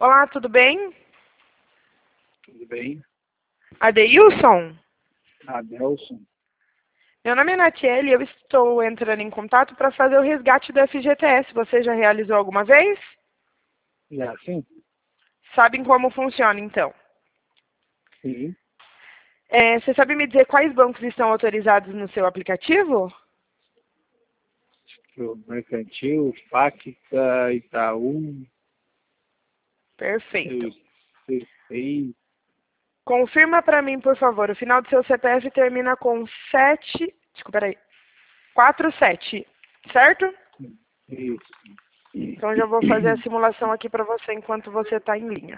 Olá, tudo bem? Tudo bem? Adeilson? Adelson? Meu nome é Natiele e eu estou entrando em contato para fazer o resgate do FGTS. Você já realizou alguma vez? Já sim? Sabem como funciona, então? Sim. Você sabe me dizer quais bancos estão autorizados no seu aplicativo? O Mercantil, Fática, Itaú, Perfeito. C6. Confirma para mim, por favor, o final do seu CPF termina com 7... Desculpa, peraí. 47, certo? Isso. Então já vou fazer a simulação aqui para você enquanto você está em linha.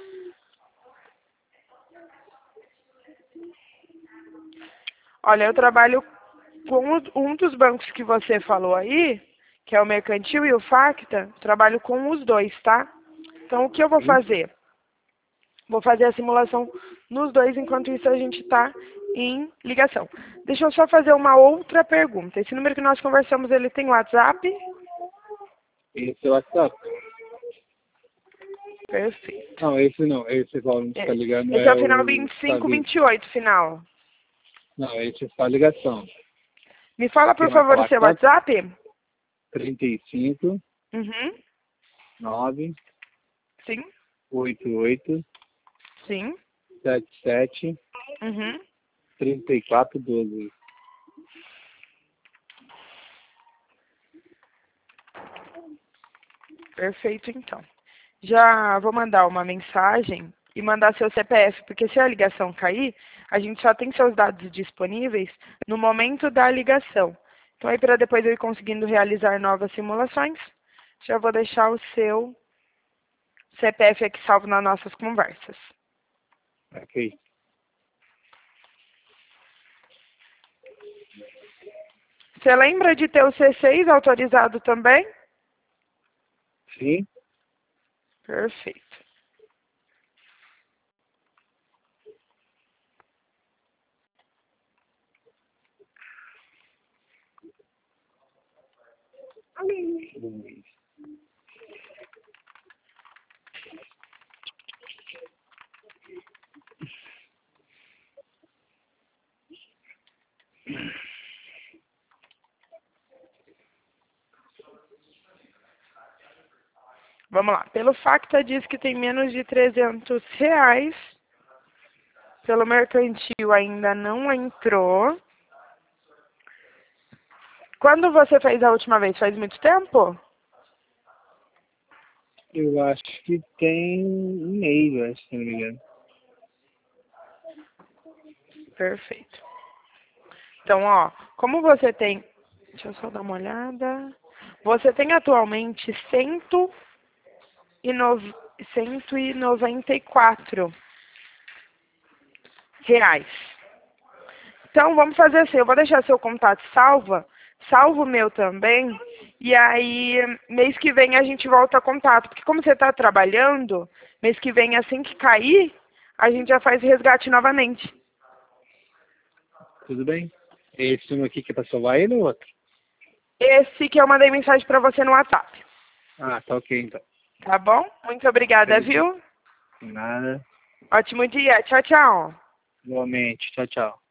Olha, eu trabalho com um dos bancos que você falou aí, que é o Mercantil e o Facta, trabalho com os dois, tá? Então o que eu vou Sim. fazer? Vou fazer a simulação nos dois, enquanto isso a gente está em ligação. Deixa eu só fazer uma outra pergunta. Esse número que nós conversamos, ele tem WhatsApp? Esse é o WhatsApp. Perfeito. Não, esse não. Esse qual não está ligando Esse é é o final o 25, Savi. 28, final. Não, esse é só a ligação. Me fala, por Quer marcar favor, o o seu WhatsApp? WhatsApp? 35 Uhum. 9 Sim. 88 Sim. 77 Uhum. 34 12. Perfeito, então. Já vou mandar uma mensagem e mandar seu CPF, porque se a ligação cair, a gente só tem seus dados disponíveis no momento da ligação. Então, aí para depois eu ir conseguindo realizar novas simulações, já vou deixar o seu CPF aqui salvo nas nossas conversas. Ok. Você lembra de ter o C6 autorizado também? Sim. Perfeito. Vamos lá. Pelo Facta diz que tem menos de R$ 300. Pelo Mercantil ainda não entrou. Quando você fez a última vez? Faz muito tempo? Eu acho que tem um mês, eu acho, se não me engano. Perfeito. Então, ó, como você tem... Deixa eu só dar uma olhada. Você tem atualmente 194 reais. Então, vamos fazer assim. Eu vou deixar seu contato salvo o meu também. E aí, mês que vem a gente volta a contato. Porque como você está trabalhando, mês que vem, assim que cair, a gente já faz o resgate novamente. Tudo bem? Esse um aqui que é pra salvar ele ou outro? Esse que eu mandei mensagem para você no WhatsApp. Ah, tá ok então. Tá bom? Muito obrigada, Beleza. viu? Nada. Ótimo dia. Tchau, tchau. Igualmente. Tchau, tchau.